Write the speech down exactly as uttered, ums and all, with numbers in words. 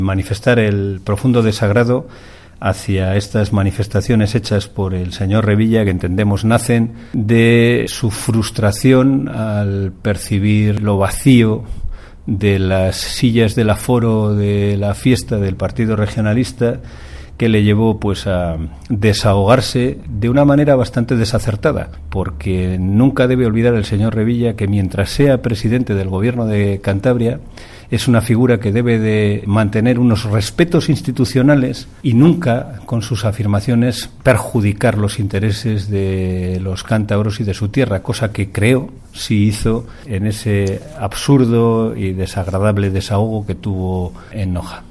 manifestar el profundo desagrado hacia estas manifestaciones hechas por el señor Revilla, que entendemos nacen de su frustración al percibir lo vacío de las sillas del aforo de la fiesta del Partido Regionalista, que le llevó pues a desahogarse de una manera bastante desacertada, porque nunca debe olvidar el señor Revilla que mientras sea presidente del Gobierno de Cantabria es una figura que debe de mantener unos respetos institucionales y nunca con sus afirmaciones perjudicar los intereses de los cántabros y de su tierra, cosa que creo sí hizo en ese absurdo y desagradable desahogo que tuvo en Noja.